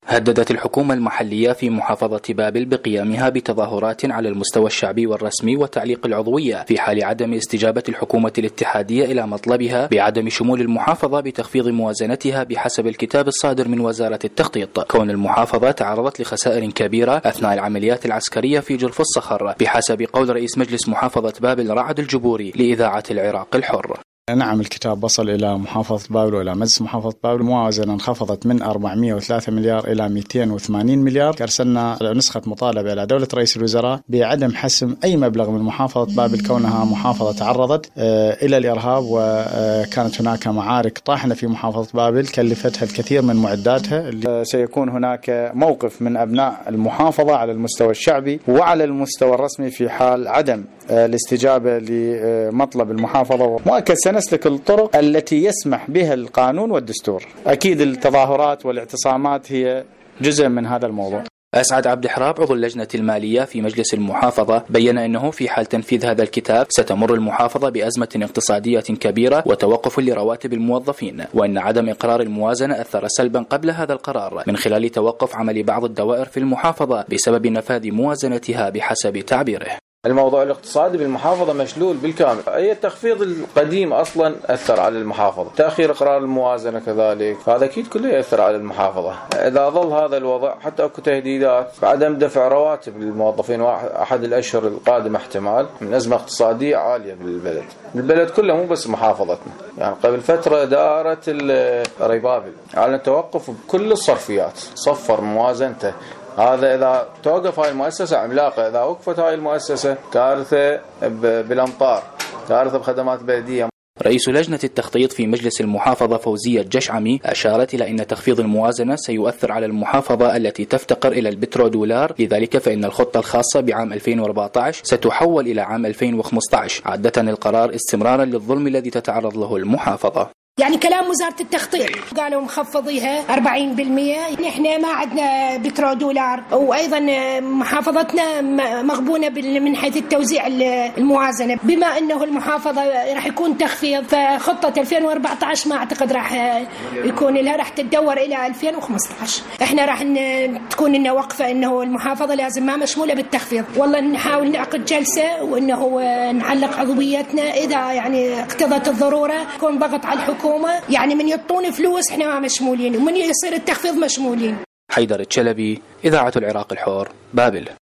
هددت الحكومة المحلية في محافظة بابل بقيامها بتظاهرات على المستوى الشعبي والرسمي وتعليق العضوية في حال عدم استجابة الحكومة الاتحادية إلى مطلبها بعدم شمول المحافظة بتخفيض موازنتها بحسب الكتاب الصادر من وزارة التخطيط، كون المحافظة تعرضت لخسائر كبيرة أثناء العمليات العسكرية في جرف الصخر بحسب قول رئيس مجلس محافظة بابل رعد الجبوري لإذاعة العراق الحر. نعم، الكتاب وصل إلى محافظة بابل وإلى مجلس محافظة بابل. الموازنة انخفضت من 403 مليار إلى 280 مليار. أرسلنا نسخة مطالبة إلى دولة رئيس الوزراء بعدم حسم أي مبلغ من محافظة بابل كونها محافظة تعرضت إلى الإرهاب، وكانت هناك معارك طاحنة في محافظة بابل كلفتها الكثير من معداتها. سيكون هناك موقف من أبناء المحافظة على المستوى الشعبي وعلى المستوى الرسمي في حال عدم الاستجابة لمطلب المحافظة. مؤكد سنسلك الطرق التي يسمح بها القانون والدستور. أكيد التظاهرات والاعتصامات هي جزء من هذا الموضوع. أسعد عبد الحراب عضو اللجنة المالية في مجلس المحافظة بين أنه في حال تنفيذ هذا الكتاب ستمر المحافظة بأزمة اقتصادية كبيرة وتوقف لرواتب الموظفين، وأن عدم إقرار الموازنة أثر سلبا قبل هذا القرار من خلال توقف عمل بعض الدوائر في المحافظة بسبب نفاذ موازنتها بحسب تعبيره. الموضوع الاقتصادي بالمحافظة مشلول بالكامل. أي التخفيض القديم أصلا أثر على المحافظة، تأخير إقرار الموازنة كذلك، هذا أكيد كله يأثر على المحافظة. إذا ظل هذا الوضع حتى أكو تهديدات بعدم دفع رواتب للموظفين أحد الأشهر القادمة احتمال من أزمة اقتصادية عالية بالبلد. البلد كله مو بس محافظتنا. يعني قبل فترة دائرة الريبابل على توقف بكل الصرفيات، صفر موازنته. هذا إذا توقف هاي المؤسسة عملاقة، إذا وقفت هاي المؤسسة كارثة بالأمطار، كارثة بخدمات بلدية. رئيس لجنة التخطيط في مجلس المحافظة فوزية الجشعمي أشارت إلى أن تخفيض الموازنة سيؤثر على المحافظة التي تفتقر إلى البترودولار، لذلك فإن الخطة الخاصة بعام 2014 ستحول إلى عام 2015 عادة القرار استمرارا للظلم الذي تتعرض له المحافظة. يعني كلام وزارة التخطيط قالوا مخفضيها 40%. احنا ما عندنا بترودولار، وايضا محافظتنا مغبونة من حيث التوزيع الموازنة، بما انه المحافظة راح يكون تخفيض، فخطة 2014 ما اعتقد راح يكون لها، راح تتدور الى 2015. احنا راح تكون لنا وقفة انه المحافظة لازم ما مشمولة بالتخفيض. والله نحاول نعقد جلسة وانه نعلق عضويتنا اذا يعني اقتضت الضرورة، يكون ضغط على الحكومة. يعني من يعطون فلوس احنا ما مشمولين، ومن يصير التخفيض مشمولين. حيدر الشلبي، إذاعة العراق الحر، بابل.